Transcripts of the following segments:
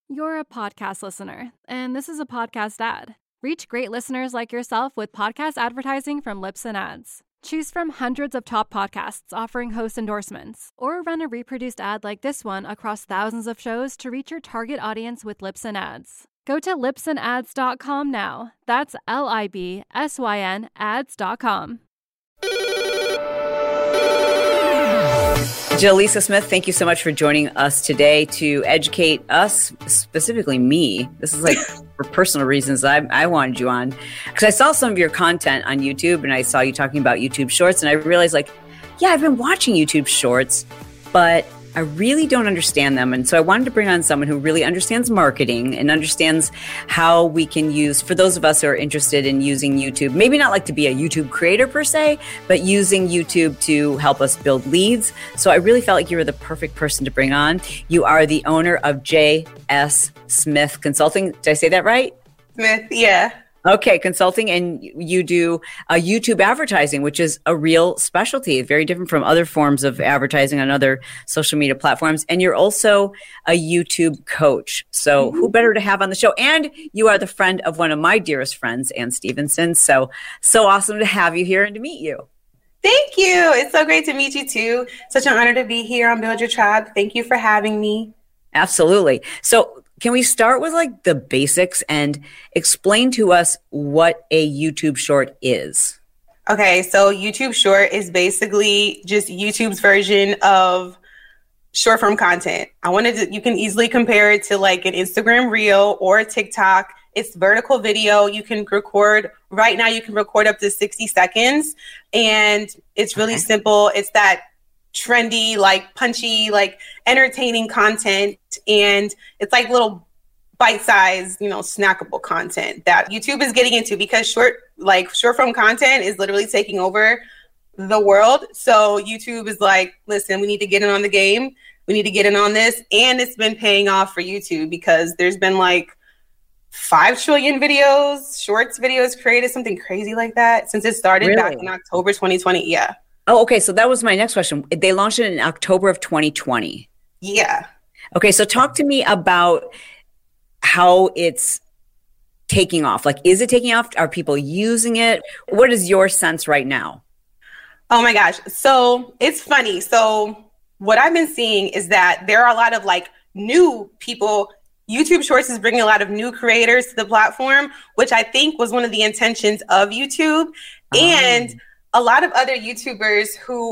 You're a podcast listener, and this is a podcast ad. Reach great listeners like yourself with podcast advertising from Libsyn Ads. Choose from hundreds of top podcasts offering host endorsements, or run a reproduced ad like this one across thousands of shows to reach your target audience with Libsyn Ads. Go to libsynads.com now. That's LIBSYN ads.com. Jaleesa Smith, thank you so much for joining us today to educate us, specifically me. This is like for personal reasons I wanted you on, because I saw some of your content on YouTube and I saw you talking about YouTube Shorts, and I realized yeah, I've been watching YouTube Shorts, but I really don't understand them. And so I wanted to bring on someone who really understands marketing and understands how we can use, for those of us who are interested in using YouTube, maybe not like to be a YouTube creator per se, but using YouTube to help us build leads. So I really felt like you were the perfect person to bring on. You are the owner of J.S. Smith Consulting. Did I say that right? Smith, yeah. Okay, consulting, and you do YouTube advertising, which is a real specialty, very different from other forms of advertising on other social media platforms. And you're also a YouTube coach. So who better to have on the show? And you are the friend of one of my dearest friends, Ann Stevenson. So awesome to have you here and to meet you. Thank you. It's so great to meet you too. Such an honor to be here on Build Your Tribe. Thank you for having me. Absolutely. So can we start with like the basics and explain to us what a YouTube short is? Okay, so YouTube short is basically just YouTube's version of short form content. You can easily compare it to like an Instagram reel or a TikTok. It's vertical video. You can record right now. You can record up to 60 seconds, and it's really simple. It's that trendy, like punchy, like entertaining content, and it's like little bite-sized, snackable content that YouTube is getting into, because short form content is literally taking over the world. So YouTube is like, listen, we need to get in on the game. We need to get in on this. And it's been paying off for YouTube, because there's been like 5 trillion shorts videos created, something crazy like that, since it started back in October 2020. Yeah. Oh, okay. So that was my next question. They launched it in October of 2020. Yeah. Okay. So talk to me about how it's taking off. Like, is it taking off? Are people using it? What is your sense right now? Oh my gosh. So it's funny. So what I've been seeing is that there are a lot of like new people. YouTube Shorts is bringing a lot of new creators to the platform, which I think was one of the intentions of YouTube. And a lot of other YouTubers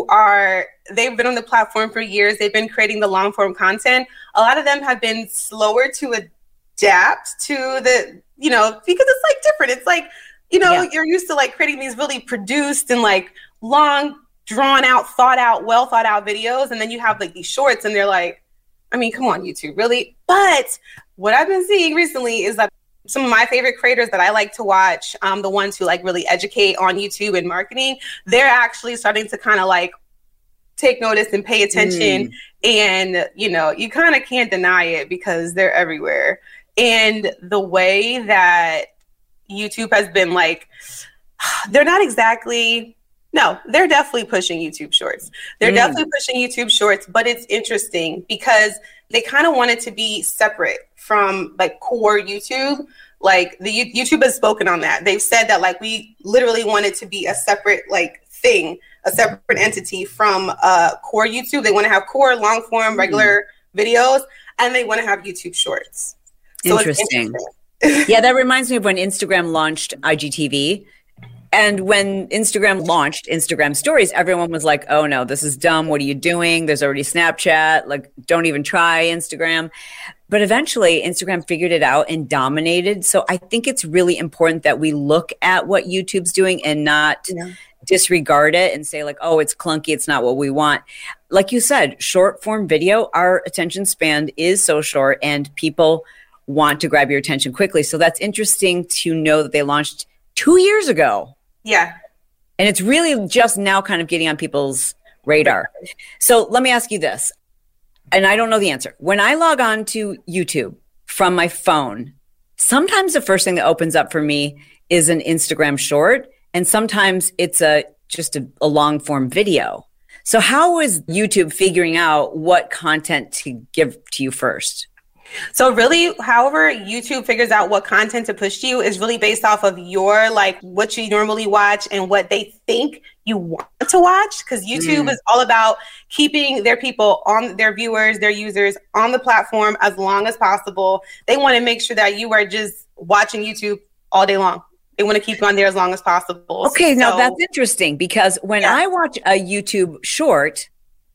they've been on the platform for years. They've been creating the long form content. A lot of them have been slower to adapt to the, because it's like different. It's like, you're used to like creating these really produced and like long, drawn out, well thought out videos. And then you have like these shorts and they're like, I mean, come on, YouTube, really? But what I've been seeing recently is that some of my favorite creators that I like to watch, the ones who like really educate on YouTube and marketing, they're actually starting to kind of like take notice and pay attention. And, you kind of can't deny it because they're everywhere. And the way that YouTube has been like, they're definitely pushing YouTube Shorts. They're definitely pushing YouTube Shorts, but it's interesting because they kind of want it to be separate from like core YouTube. Like YouTube has spoken on that. They've said that like we literally want it to be a separate like thing, a separate entity from core YouTube. They want to have core, long form, regular videos, and they want to have YouTube Shorts. So interesting. Yeah, that reminds me of when Instagram launched IGTV. And when Instagram launched Instagram Stories, everyone was like, oh no, this is dumb. What are you doing? There's already Snapchat. Like, don't even try Instagram. But eventually Instagram figured it out and dominated. So I think it's really important that we look at what YouTube's doing and not disregard it and say like, oh, it's clunky. It's not what we want. Like you said, short form video, our attention span is so short and people want to grab your attention quickly. So that's interesting to know that they launched 2 years ago. Yeah. And it's really just now kind of getting on people's radar. So let me ask you this, and I don't know the answer. When I log on to YouTube from my phone, sometimes the first thing that opens up for me is an Instagram short, and sometimes it's just a long form video. So how is YouTube figuring out what content to give to you first? So really, however YouTube figures out what content to push to you is really based off of your, like, what you normally watch and what they think you want to watch. Because YouTube is all about keeping their people on, their viewers, their users on the platform as long as possible. They want to make sure that you are just watching YouTube all day long. They want to keep you on there as long as possible. Okay, now that's interesting, because when I watch a YouTube short,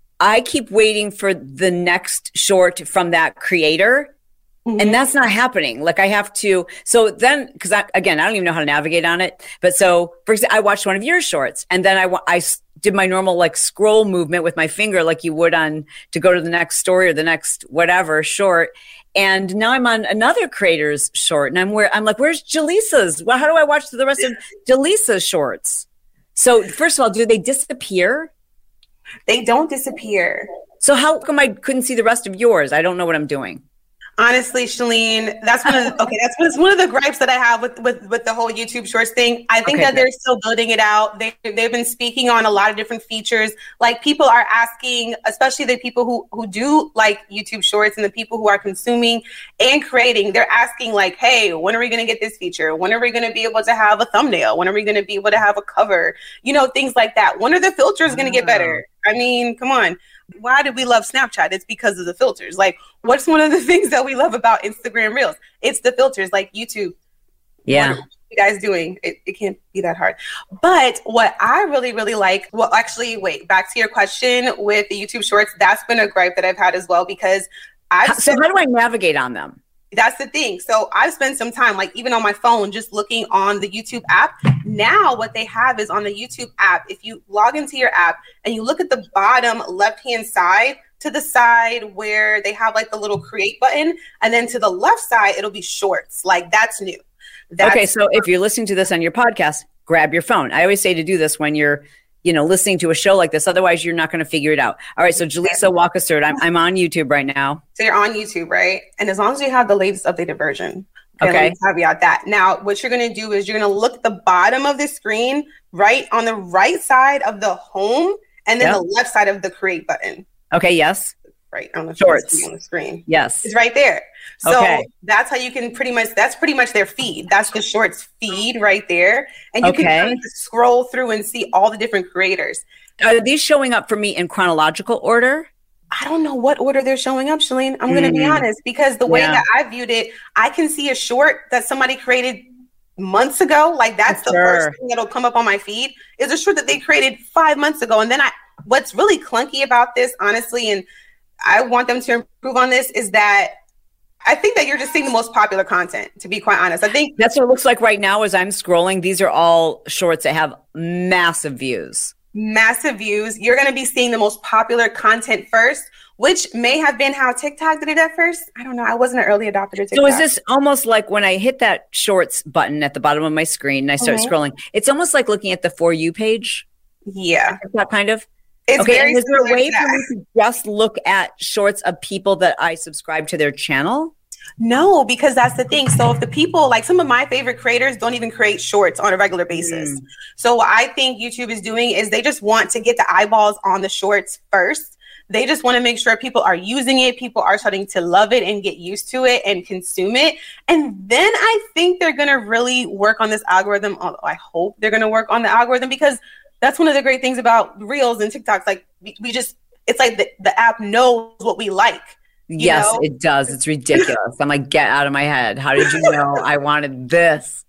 I keep waiting for the next short from that creator. And that's not happening. Like, I have to, so then, because I don't even know how to navigate on it. But so, for example, I watched one of your shorts, and then I did my normal like scroll movement with my finger, like you would on to go to the next story or the next whatever short. And now I'm on another creator's short, and I'm like, where's Jaleesa's? Well, how do I watch the rest of Jaleesa's shorts? So first of all, do they disappear? They don't disappear. So how come I couldn't see the rest of yours? I don't know what I'm doing. Honestly, Shalene, that's one of the gripes that I have with the whole YouTube Shorts thing. I think that they're still building it out. They've been speaking on a lot of different features. Like, people are asking, especially the people who do like YouTube Shorts and the people who are consuming and creating, they're asking like, hey, when are we going to get this feature? When are we going to be able to have a thumbnail? When are we going to be able to have a cover? You know, things like that. When are the filters going to get better? I mean, come on. Why did we love Snapchat? It's because of the filters. Like, what's one of the things that we love about Instagram Reels? It's the filters. Like, YouTube. Yeah. What are you guys doing? It can't be that hard. But what I really, really like, well, actually, wait, back to your question with the YouTube Shorts. That's been a gripe that I've had as well, because so how do I navigate on them? That's the thing. So I've spent some time, like even on my phone, just looking on the YouTube app. Now what they have is on the YouTube app, if you log into your app and you look at the bottom left-hand side, to the side where they have like the little create button, and then to the left side, it'll be shorts. Like, that's new. Okay, so if you're listening to this on your podcast, grab your phone. I always say to do this when you're, listening to a show like this. Otherwise, you're not going to figure it out. All right, so Jaleesa, walk us through it. I'm on YouTube right now. So you're on YouTube, right? And as long as you have the latest updated version. Okay. Let me caveat that. Now, what you're going to do is you're going to look at the bottom of the screen, right on the right side of the home, and then the left side of the create button. Okay, yes. Right. I don't know if Shorts you can see on the screen. Yes. It's right there. So that's how you can that's pretty much their feed. That's the Shorts feed right there. And you can kind of scroll through and see all the different creators. Are these showing up for me in chronological order? I don't know what order they're showing up, Shalene. I'm going to be honest, because the way that I viewed it, I can see a short that somebody created months ago. Like, that's the first thing that'll come up on my feed, is a short that they created 5 months ago. And then what's really clunky about this, honestly, and I want them to improve on this, is that I think that you're just seeing the most popular content, to be quite honest. I think that's what it looks like right now as I'm scrolling. These are all shorts that have massive views. Massive views. You're going to be seeing the most popular content first, which may have been how TikTok did it at first. I don't know. I wasn't an early adopter to TikTok. So is this almost like when I hit that shorts button at the bottom of my screen and I start scrolling, it's almost like looking at the For You page? Yeah. That kind of? It's very is there a way for me to just look at shorts of people that I subscribe to their channel? No, because that's the thing. So if the people, like some of my favorite creators, don't even create shorts on a regular basis. So what I think YouTube is doing is they just want to get the eyeballs on the shorts first. They just want to make sure people are using it. People are starting to love it and get used to it and consume it. And then I think they're going to really work on this algorithm. I hope they're going to work on the algorithm, because that's one of the great things about Reels and TikToks. Like, we just, it's like the app knows what we like. Yes, it does. It's ridiculous. I'm like, get out of my head. How did you know I wanted this?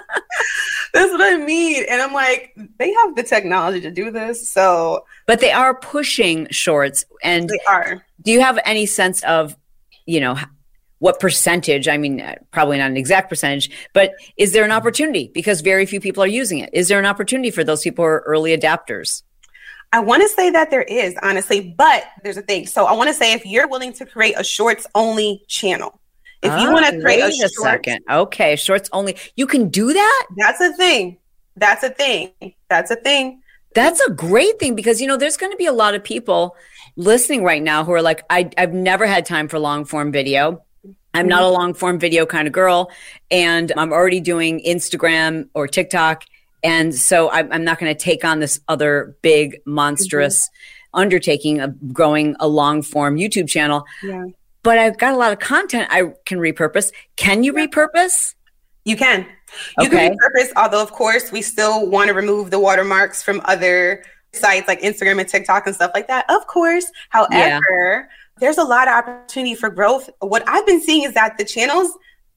That's what I mean. And I'm like, they have the technology to do this. So, but they are pushing shorts. And they are. Do you have any sense of, what percentage? I mean, probably not an exact percentage, but is there an opportunity? Because very few people are using it. Is there an opportunity for those people who are early adapters? I want to say that there is, honestly, but there's a thing. So I want to say, if you're willing to create a shorts only channel, if you want to create a second. Okay, shorts only. You can do that? That's a thing. That's a thing. That's a thing. That's a great thing, because, there's going to be a lot of people listening right now who are like, I've never had time for long form video. I'm not a long form video kind of girl, and I'm already doing Instagram or TikTok. And so I'm not going to take on this other big, monstrous undertaking of growing a long form YouTube channel. Yeah. but I've got a lot of content I can repurpose. Can you repurpose? You can. You can repurpose, although of course we still want to remove the watermarks from other sites like Instagram and TikTok and stuff like that. Of course. However, there's a lot of opportunity for growth. What I've been seeing is that the channels,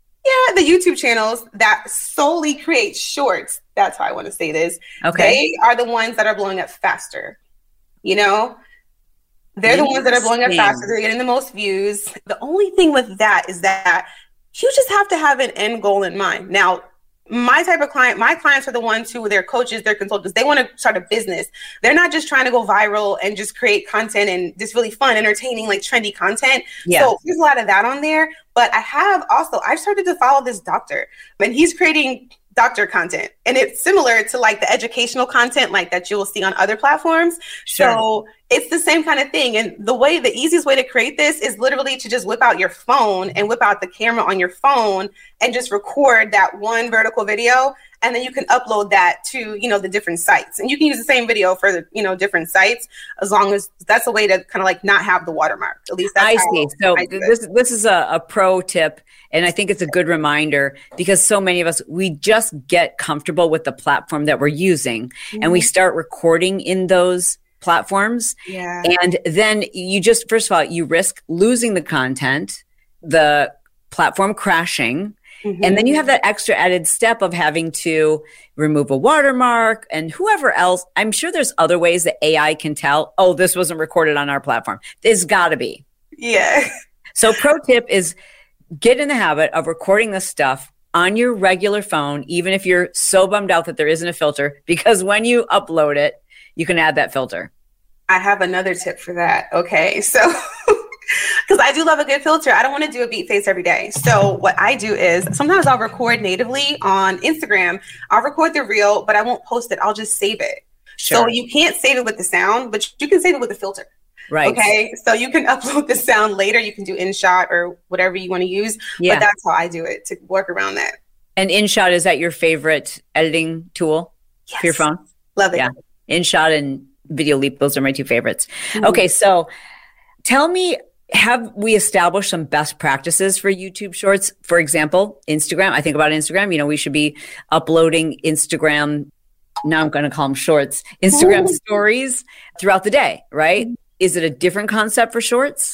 the YouTube channels that solely create shorts, that's how I want to say this. Okay. They are the ones that are blowing up faster. You know, they're the ones that are blowing up faster. They're getting the most views. The only thing with that is that you just have to have an end goal in mind. Now, my type of client, my clients are the ones who, they're coaches, they're consultants. They want to start a business. They're not just trying to go viral and just create content and just really fun, entertaining, like trendy content. Yeah. So there's a lot of that on there. But I've started to follow this doctor, and he's creating doctor content, and it's similar to like the educational content like that you will see on other platforms. Sure. So it's the same kind of thing. And the easiest way to create this is literally to just whip out your phone and whip out the camera on your phone and just record that one vertical video. And then you can upload that to, the different sites, and you can use the same video for the, different sites, as long as that's a way to kind of like not have the watermark. At least that's I see. So this is a pro tip. And I think it's a good reminder, because so many of us, we just get comfortable with the platform that we're using, and we start recording in those platforms. Yeah. And then first of all, you risk losing the content, the platform crashing. And then you have that extra added step of having to remove a watermark, and whoever else. I'm sure there's other ways that AI can tell, oh, this wasn't recorded on our platform. There's got to be. Yeah. So pro tip is get in the habit of recording this stuff on your regular phone, even if you're so bummed out that there isn't a filter, because when you upload it, you can add that filter. I have another tip for that. Okay. So because I do love a good filter. I don't want to do a beat face every day. So what I do is sometimes I'll record natively on Instagram. I'll record the reel, but I won't post it. I'll just save it. Sure. So you can't save it with the sound, but you can save it with the filter. Right. Okay. So you can upload the sound later. You can do InShot or whatever you want to use. Yeah. But that's how I do it, to work around that. And InShot, is that your favorite editing tool for your phone? Love it. Yeah. InShot and Video Leap, those are my two favorites. Okay. So tell me, have we established some best practices for YouTube Shorts? For example, Instagram. I think about Instagram. We should be uploading Instagram. Now I'm going to call them Shorts. Instagram stories throughout the day, right? Is it a different concept for Shorts?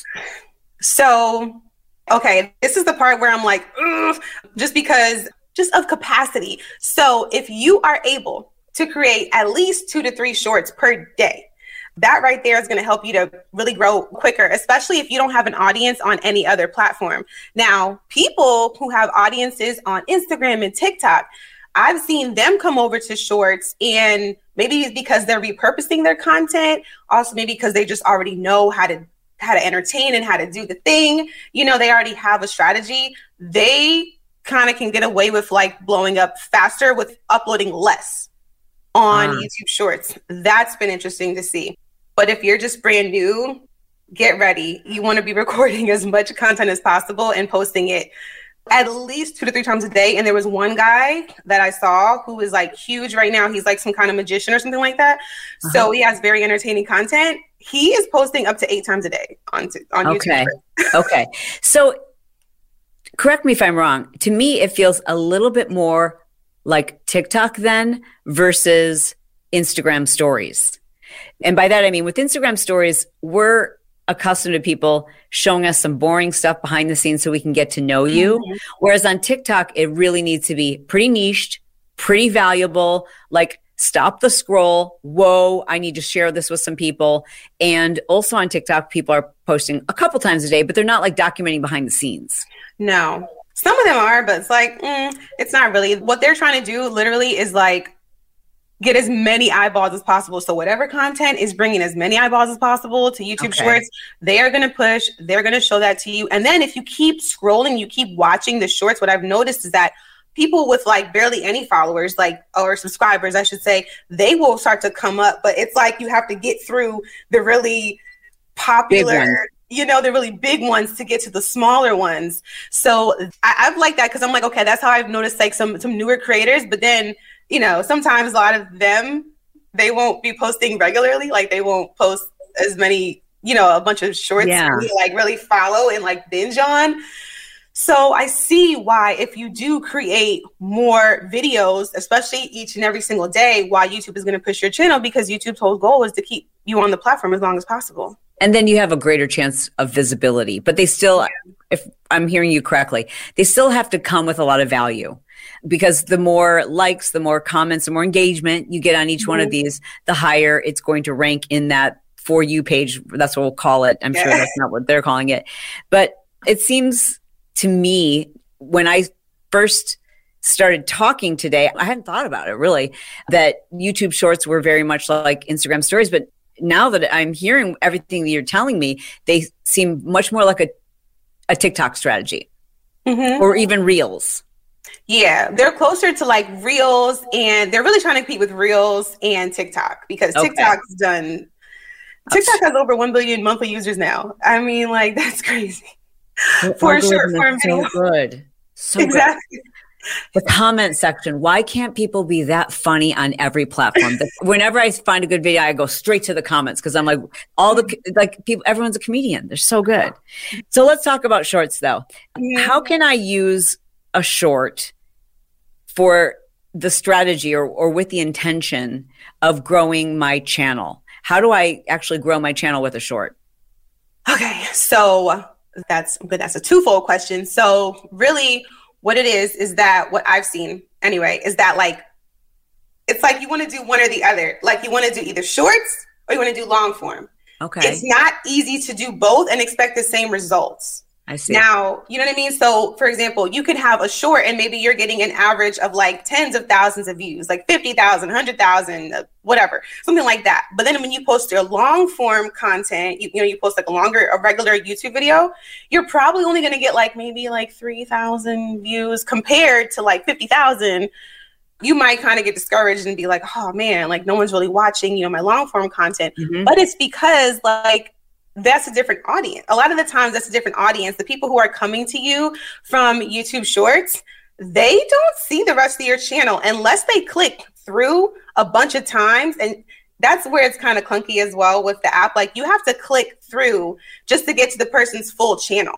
So, okay, this is the part where I'm like, just of capacity. So if you are able to create at least 2 to 3 shorts per day, that right there is going to help you to really grow quicker, especially if you don't have an audience on any other platform. Now, people who have audiences on Instagram and TikTok, I've seen them come over to Shorts, and maybe it's because they're repurposing their content. Also, maybe because they just already know how to entertain and how to do the thing. They already have a strategy. They kind of can get away with like blowing up faster with uploading less on YouTube Shorts. That's been interesting to see. But if you're just brand new, get ready. You want to be recording as much content as possible and posting it at least 2 to 3 times a day. And there was one guy that I saw who is like huge right now. He's like some kind of magician or something like that. So he has very entertaining content. He is posting up to 8 times a day on YouTube. Okay. So correct me if I'm wrong. To me, it feels a little bit more like TikTok then versus Instagram stories. And by that, I mean, with Instagram stories, we're accustomed to people showing us some boring stuff behind the scenes so we can get to know you. Whereas on TikTok, it really needs to be pretty niched, pretty valuable, like stop the scroll. Whoa, I need to share this with some people. And also on TikTok, people are posting a couple times a day, but they're not like documenting behind the scenes. No, some of them are, but it's like, it's not really. What they're trying to do literally is like, get as many eyeballs as possible. So whatever content is bringing as many eyeballs as possible to YouTube Shorts, they are going to push, they're going to show that to you. And then if you keep scrolling, you keep watching the shorts, what I've noticed is that people with like barely any followers, or subscribers, I should say, they will start to come up. But it's like you have to get through the really popular, the really big ones to get to the smaller ones. So I've liked that because I'm like, okay, that's how I've noticed like some newer creators. But then, sometimes a lot of them, they won't be posting regularly. Like they won't post as many a bunch of shorts for me to like really follow and like binge on. So I see why if you do create more videos, especially each and every single day, why YouTube is going to push your channel, because YouTube's whole goal is to keep you on the platform as long as possible. And then you have a greater chance of visibility, but they still, if I'm hearing you correctly, they still have to come with a lot of value, because the more likes, the more comments, the more engagement you get on each one of these, the higher it's going to rank in that For You page. That's what we'll call it. I'm sure that's not what they're calling it. But it seems to me, when I first started talking today, I hadn't thought about it really, that YouTube Shorts were very much like Instagram stories. But now that I'm hearing everything that you're telling me, they seem much more like a TikTok strategy or even Reels. Yeah, they're closer to like Reels, and they're really trying to compete with Reels and TikTok, because TikTok's done. TikTok has over 1 billion monthly users now. I mean, like, that's crazy. For a short form video. So good. So exactly. Good. The comment section. Why can't people be that funny on every platform? Whenever I find a good video, I go straight to the comments, because I'm like, people, everyone's a comedian. They're so good. So let's talk about shorts though. How can I use a short for the strategy or with the intention of growing my channel? How do I actually grow my channel with a short? Okay, so that's good. That's a twofold question. So really what it is that what I've seen anyway, is that like, it's like you want to do one or the other. Like you want to do either shorts or you want to do long form. Okay. It's not easy to do both and expect the same results. I see. Now, you know what I mean? So for example, you could have a short and maybe you're getting an average of like tens of thousands of views, like 50,000, 100,000, whatever, something like that. But then when you post your long form content, you post like a regular YouTube video, you're probably only going to get like maybe like 3,000 views compared to like 50,000. You might kind of get discouraged and be like, oh man, like no one's really watching, my long form content. But it's because like, that's a different audience. A lot of the times that's a different audience. The people who are coming to you from YouTube Shorts, they don't see the rest of your channel unless they click through a bunch of times. And that's where it's kind of clunky as well with the app. Like you have to click through just to get to the person's full channel.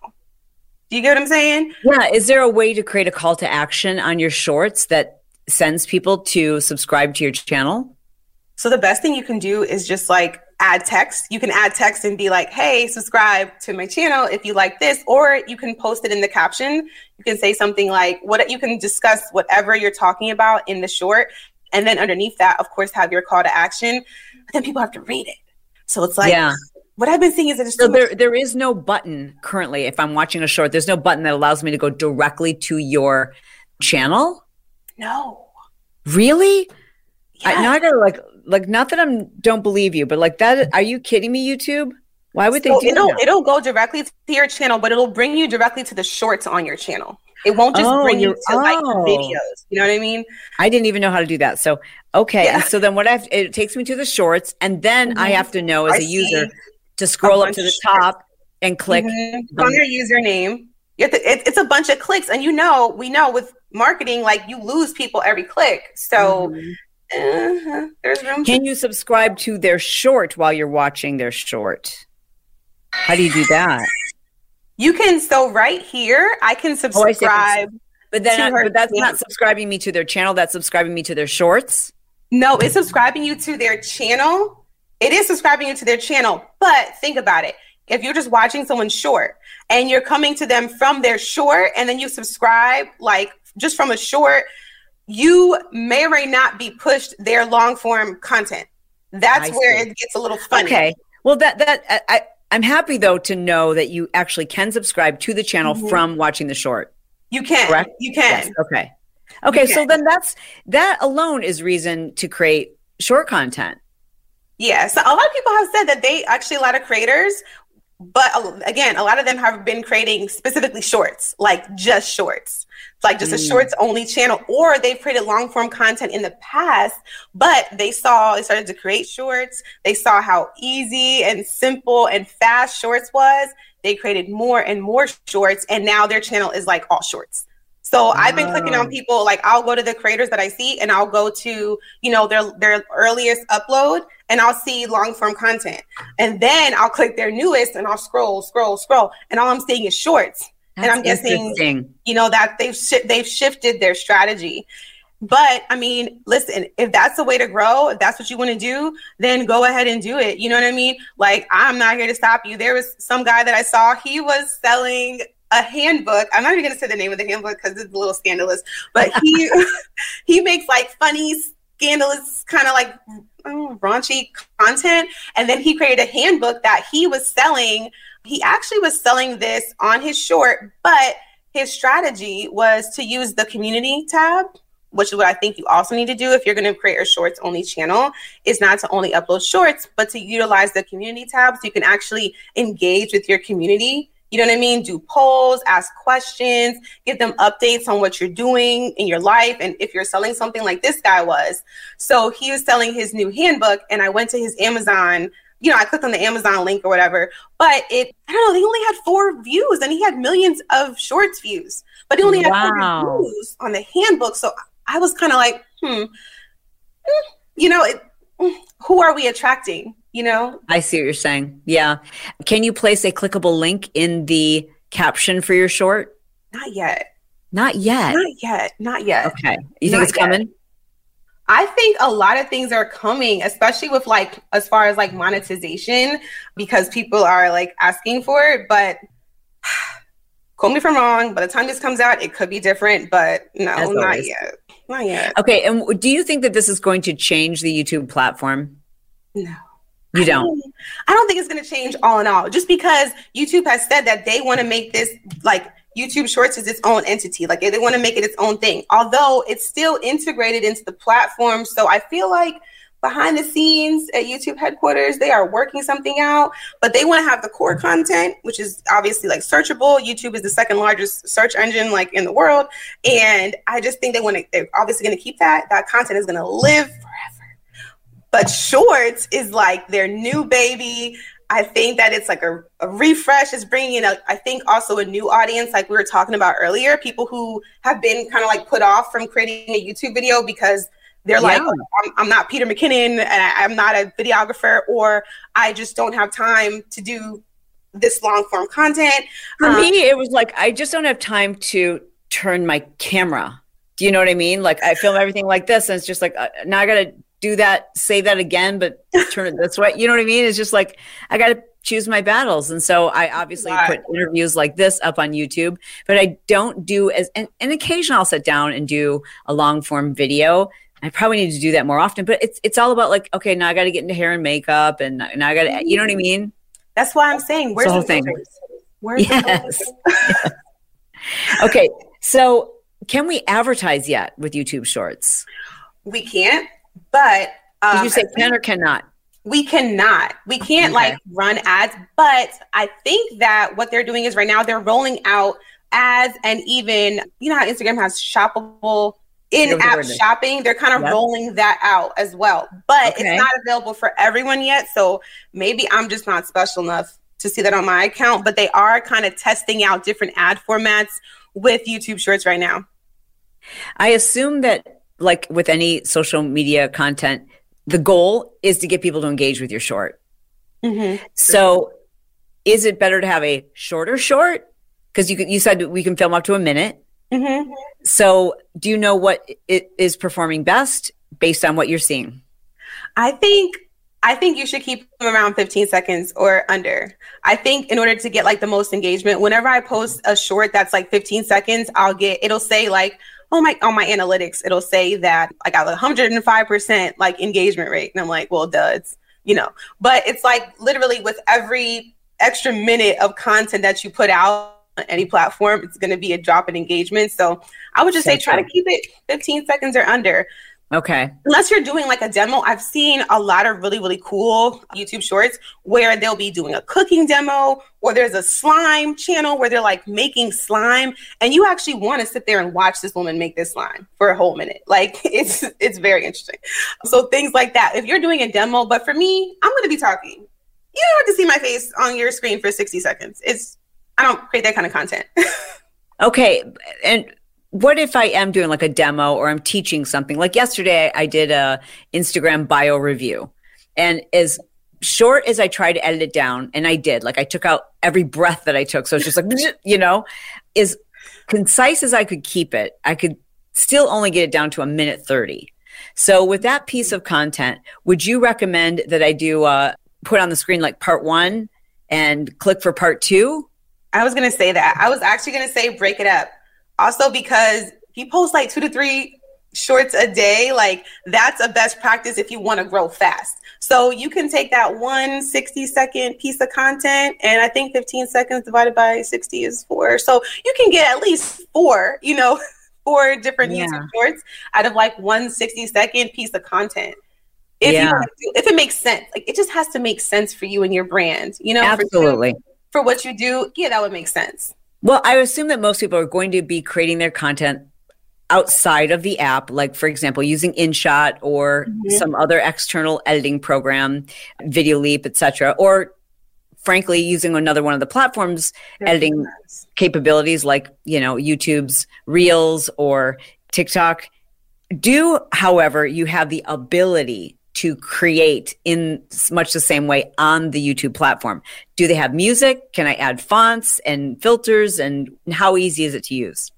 Do you get what I'm saying? Yeah. Is there a way to create a call to action on your shorts that sends people to subscribe to your channel? So the best thing you can do is just like add text. You can add text and be like, hey, subscribe to my channel if you like this, or you can post it in the caption. You can say something like you can discuss whatever you're talking about in the short. And then underneath that, of course, have your call to action, but then people have to read it. So it's like, what I've been seeing is that there is no button currently. If I'm watching a short, there's no button that allows me to go directly to your channel. No. Really? Yeah. Now I gotta like, not that I don't believe you, but like that, are you kidding me, YouTube? Why would they do that? It'll go directly to your channel, but it'll bring you directly to the shorts on your channel. It won't just bring you to like videos. You know what I mean? I didn't even know how to do that. So, okay. Yeah. And so then it takes me to the shorts, and then I have to know as a user to scroll up to the top and click on your username. It's a bunch of clicks. And we know with marketing, like you lose people every click. So there's room. Can you subscribe to their short while you're watching their short? How do you do that? You can. So right here, I can subscribe. But that's not subscribing me to their channel. That's subscribing me to their shorts. No, it's subscribing you to their channel. It is subscribing you to their channel. But think about it. If you're just watching someone's short and you're coming to them from their short, and then you subscribe like just from a short, you may or may not be pushed their long form content. That's where it gets a little funny. Okay. Well, I'm happy though to know that you actually can subscribe to the channel from watching the short. You can. Correct? You can. Yes. Okay. Okay. So then that alone is reason to create short content. Yeah. So a lot of people have said that a lot of creators, but again, a lot of them have been creating specifically shorts, like just shorts, like just a shorts only channel, or they've created long form content in the past, but they started to create shorts. They saw how easy and simple and fast shorts was. They created more and more shorts, and now their channel is like all shorts. So I've been clicking on people, like I'll go to the creators that I see and I'll go to, their earliest upload and I'll see long form content. And then I'll click their newest and I'll scroll. And all I'm seeing is shorts. That's and I'm guessing, that they've shifted their strategy. But I mean, listen, if that's the way to grow, if that's what you want to do, then go ahead and do it. You know what I mean? Like, I'm not here to stop you. There was some guy that I saw, he was selling a handbook. I'm not even going to say the name of the handbook because it's a little scandalous, but he makes like funny, scandalous, kind of like raunchy content. And then he created a handbook that he was selling. He actually was selling this on his short, but his strategy was to use the community tab, which is what I think you also need to do if you're going to create a shorts only channel, is not to only upload shorts, but to utilize the community tab so you can actually engage with your community. You know what I mean? Do polls, ask questions, give them updates on what you're doing in your life. And if you're selling something like this guy was. So he was selling his new handbook and I went to his Amazon, I clicked on the Amazon link or whatever, but they only had 4 views and he had millions of shorts views, but he only had 4 views on the handbook. So I was kind of like, who are we attracting? I see what you're saying. Yeah. Can you place a clickable link in the caption for your short? Not yet. Not yet. Okay. You think it's coming? I think a lot of things are coming, especially with as far as monetization, because people are asking for it. But quote me if I'm wrong. By the time this comes out, it could be different, but no, not yet. Not yet. Okay. And do you think that this is going to change the YouTube platform? No. You don't? I don't think it's going to change all in all, just because YouTube has said that they want to make this YouTube Shorts is its own entity. They want to make it its own thing, although it's still integrated into the platform. So I feel like behind the scenes at YouTube headquarters, they are working something out, but they want to have the core content, which is obviously searchable. YouTube is the second largest search engine in the world. And I just think they're obviously going to keep that. That content is going to live forever. But Shorts is their new baby. I think that it's a refresh. It's bringing in I think also a new audience, like we were talking about earlier, people who have been kind of put off from creating a YouTube video because they're I'm not Peter McKinnon and I'm not a videographer, or I just don't have time to do this long form content. For me, it was I just don't have time to turn my camera. Do you know what I mean? I film everything like this and it's just now I got to do that, say that again, but turn it this way. You know what I mean? It's just I got to choose my battles. And so I obviously put interviews like this up on YouTube, but I don't do and occasionally I'll sit down and do a long form video. I probably need to do that more often, but it's all about okay, now I got to get into hair and makeup and now I got to, you know what I mean? That's why I'm saying, where's the whole thing? Where's yes. Okay. So can we advertise yet with YouTube Shorts? We can't. But did you say can or cannot? We cannot. We can't run ads. But I think that what they're doing is right now they're rolling out ads, and even how Instagram has shoppable in-app shopping. They're kind of rolling that out as well. But it's not available for everyone yet. So maybe I'm just not special enough to see that on my account. But they are kind of testing out different ad formats with YouTube Shorts right now. I assume that with any social media content, the goal is to get people to engage with your short. Mm-hmm. So is it better to have a shorter short? Because you said we can film up to a minute. Mm-hmm. So do you know what it is performing best based on what you're seeing? I think you should keep them around 15 seconds or under. I think in order to get the most engagement, whenever I post a short that's 15 seconds, it'll say on my analytics, it'll say that I got 105% engagement rate. And I'm well, duh, it's, but it's literally with every extra minute of content that you put out on any platform, it's going to be a drop in engagement. So I would just say try to keep it 15 seconds or under. Okay. Unless you're doing a demo. I've seen a lot of really, really cool YouTube Shorts where they'll be doing a cooking demo, or there's a slime channel where they're making slime, and you actually want to sit there and watch this woman make this slime for a whole minute. It's very interesting. So things like that. If you're doing a demo, but for me, I'm going to be talking. You don't have to see my face on your screen for 60 seconds. I don't create that kind of content. Okay. And what if I am doing like a demo or I'm teaching something? Like yesterday, I did a Instagram bio review, and as short as I tried to edit it down, and I did, like I took out every breath that I took. So it's just like, as concise as I could keep it, I could still only get it down to 1:30. So with that piece of content, would you recommend that I do put on the screen like part 1 and click for part 2? I was going to say that. I was actually going to say break it up. Also, because if you post like 2 to 3 shorts a day, like that's a best practice if you want to grow fast. So you can take that 1 60-second piece of content, and I think 15 seconds divided by 60 is 4. So you can get at least 4, 4 different YouTube shorts out of like 1 60-second piece of content. If it makes sense, like it just has to make sense for you and your brand, Absolutely. For what you do. Yeah, that would make sense. Well, I assume that most people are going to be creating their content outside of the app, like for example, using InShot or some other external editing program, Video Leap, etc., or frankly, using another one of the platforms' editing capabilities, like YouTube's Reels or TikTok. However, you have the ability to create in much the same way on the YouTube platform. Do they have music? Can I add fonts and filters? And how easy is it to use?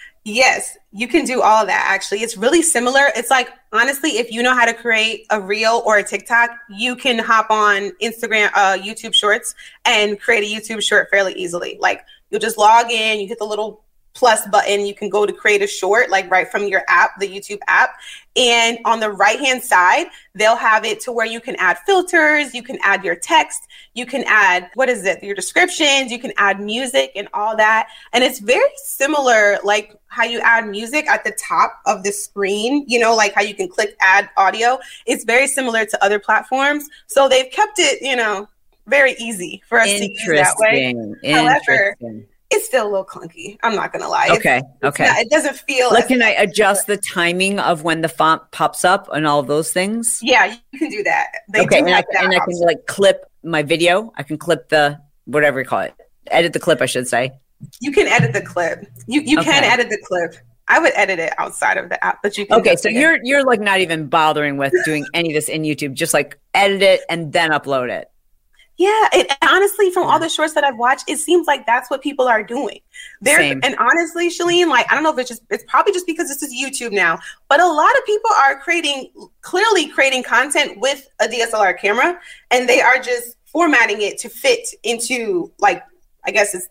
Yes, you can do all of that. Actually, it's really similar. It's like, honestly, if you know how to create a reel or a TikTok, you can hop on Instagram, YouTube Shorts and create a YouTube short fairly easily. Like you'll just log in, you hit the little plus button, you can go to create a short, like right from your app, the YouTube app. And on the right-hand side, they'll have it to where you can add filters, you can add your text, you can add, your descriptions, you can add music and all that. And it's very similar, like how you add music at the top of the screen, like how you can click add audio. It's very similar to other platforms. So they've kept it, very easy for us to use that way. However, it's still a little clunky. I'm not going to lie. Okay. It doesn't feel like, can I adjust the timing of when the font pops up and all of those things? Yeah, you can do that. I can like clip my video. I can clip the, whatever you call it. Edit the clip, I should say. You can edit the clip. You can edit the clip. I would edit it outside of the app, but you can. Okay, so you're like not even bothering with doing any of this in YouTube. Just like edit it and then upload it. Yeah, and honestly, from all the shorts that I've watched, it seems like that's what people are doing. And honestly, Shalene, like I don't know if it's probably just because this is YouTube now, but a lot of people are clearly creating content with a DSLR camera, and they are just formatting it to fit into, like, I guess it's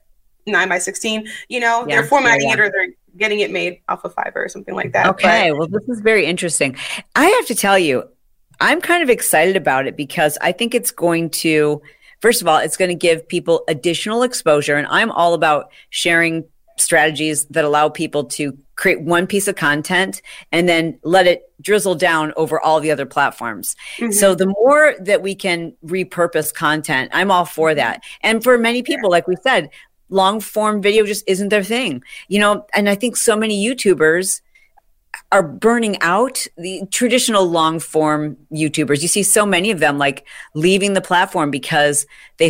9x16. They're formatting it, or they're getting it made off of Fiverr or something like that. Okay, well, this is very interesting. I have to tell you, I'm kind of excited about it because I think it's going to, first of all, it's going to give people additional exposure. And I'm all about sharing strategies that allow people to create one piece of content and then let it drizzle down over all the other platforms. So the more that we can repurpose content, I'm all for that. And for many people, like we said, long form video just isn't their thing, and I think so many YouTubers are burning out the traditional long form YouTubers. You see so many of them like leaving the platform because they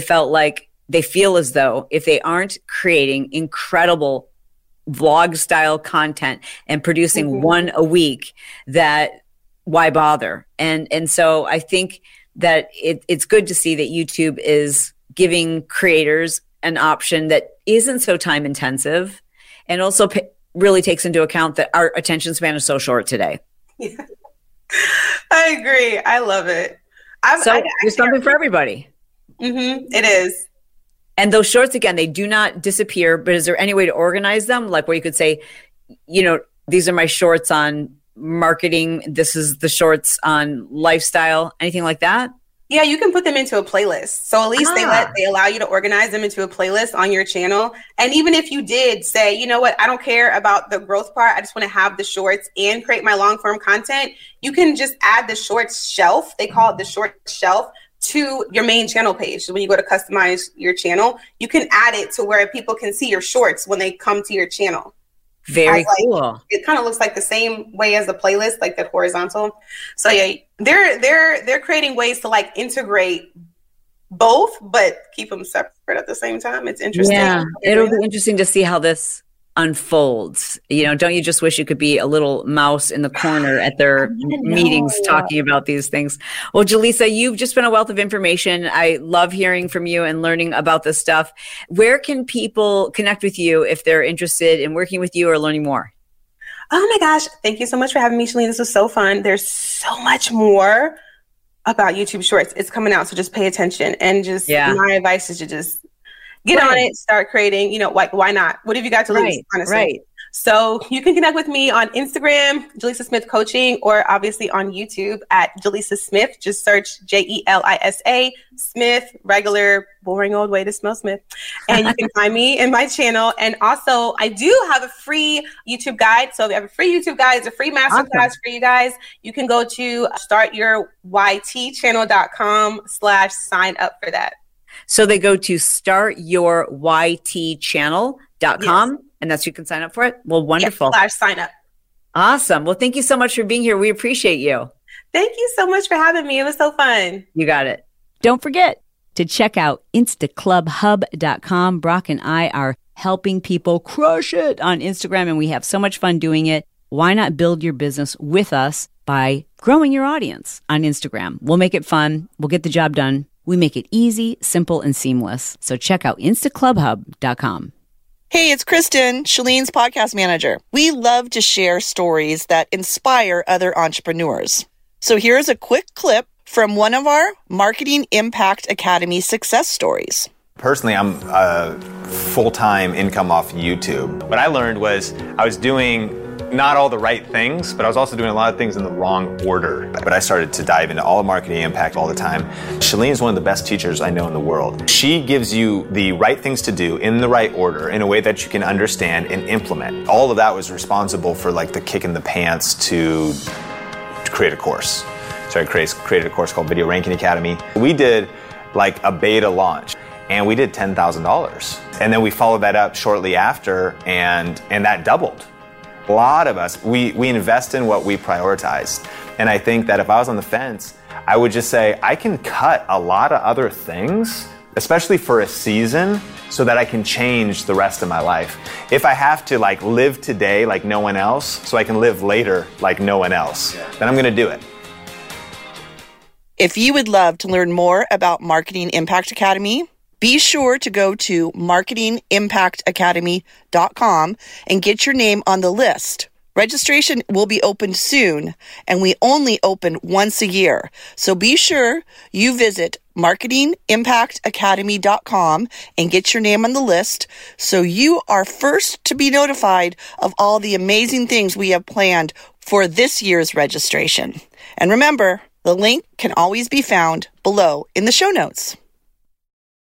feel as though if they aren't creating incredible vlog style content and producing one a week, that why bother? And so I think that it's good to see that YouTube is giving creators an option that isn't so time intensive and also really takes into account that our attention span is so short today. Yeah. I agree. I love it. There's something for everybody. It is. And those shorts, again, they do not disappear, but is there any way to organize them? Like where you could say, these are my shorts on marketing. This is the shorts on lifestyle, anything like that? Yeah, you can put them into a playlist. So at least they allow you to organize them into a playlist on your channel. And even if you did say, you know what, I don't care about the growth part, I just want to have the shorts and create my long form content, you can just add the shorts shelf. They call it the short shelf to your main channel page. So when you go to customize your channel, you can add it to where people can see your shorts when they come to your channel. Very cool. It kind of looks like the same way as the playlist, like the horizontal. So yeah, they're creating ways to like integrate both, but keep them separate at the same time. It's interesting. Yeah, it'll be interesting to see how this unfolds? Don't you just wish you could be a little mouse in the corner at their meetings talking about these things? Well, Jaleesa, you've just been a wealth of information. I love hearing from you and learning about this stuff. Where can people connect with you if they're interested in working with you or learning more? Oh my gosh. Thank you so much for having me, Chalene. This was so fun. There's so much more about YouTube Shorts. It's coming out. So just pay attention, and my advice is to just get on it, start creating, why not? What have you got to lose, honestly? Right. So you can connect with me on Instagram, Jaleesa Smith Coaching, or obviously on YouTube at Jaleesa Smith. Just search Jelisa Smith, regular, boring old way to smell Smith. And you can find me in my channel. And also, I do have a free YouTube guide. So if you have a free YouTube guide, it's a free masterclass for you guys. You can go to startyourYTchannel.com/sign up for that. So they go to startyourYTchannel.com, and that's you can sign up for it. Well, wonderful. /sign up. Awesome. Well, thank you so much for being here. We appreciate you. Thank you so much for having me. It was so fun. You got it. Don't forget to check out instaclubhub.com. Brock and I are helping people crush it on Instagram, and we have so much fun doing it. Why not build your business with us by growing your audience on Instagram? We'll make it fun. We'll get the job done. We make it easy, simple, and seamless. So check out instaclubhub.com. Hey, it's Kristen, Shalene's podcast manager. We love to share stories that inspire other entrepreneurs. So here's a quick clip from one of our Marketing Impact Academy success stories. Personally, I'm a full-time income off YouTube. What I learned was I was doing not all the right things, but I was also doing a lot of things in the wrong order. But I started to dive into all of Marketing Impact all the time. Shalene is one of the best teachers I know in the world. She gives you the right things to do in the right order in a way that you can understand and implement. All of that was responsible for like the kick in the pants to create a course. So I created a course called Video Ranking Academy. We did like a beta launch, and we did $10,000. And then we followed that up shortly after, and that doubled. A lot of us, we invest in what we prioritize. And I think that if I was on the fence, I would just say, I can cut a lot of other things, especially for a season, so that I can change the rest of my life. If I have to like live today like no one else, so I can live later like no one else, then I'm gonna do it. If you would love to learn more about Marketing Impact Academy, be sure to go to marketingimpactacademy.com and get your name on the list. Registration will be open soon, and we only open once a year. So be sure you visit marketingimpactacademy.com and get your name on the list so you are first to be notified of all the amazing things we have planned for this year's registration. And remember, the link can always be found below in the show notes.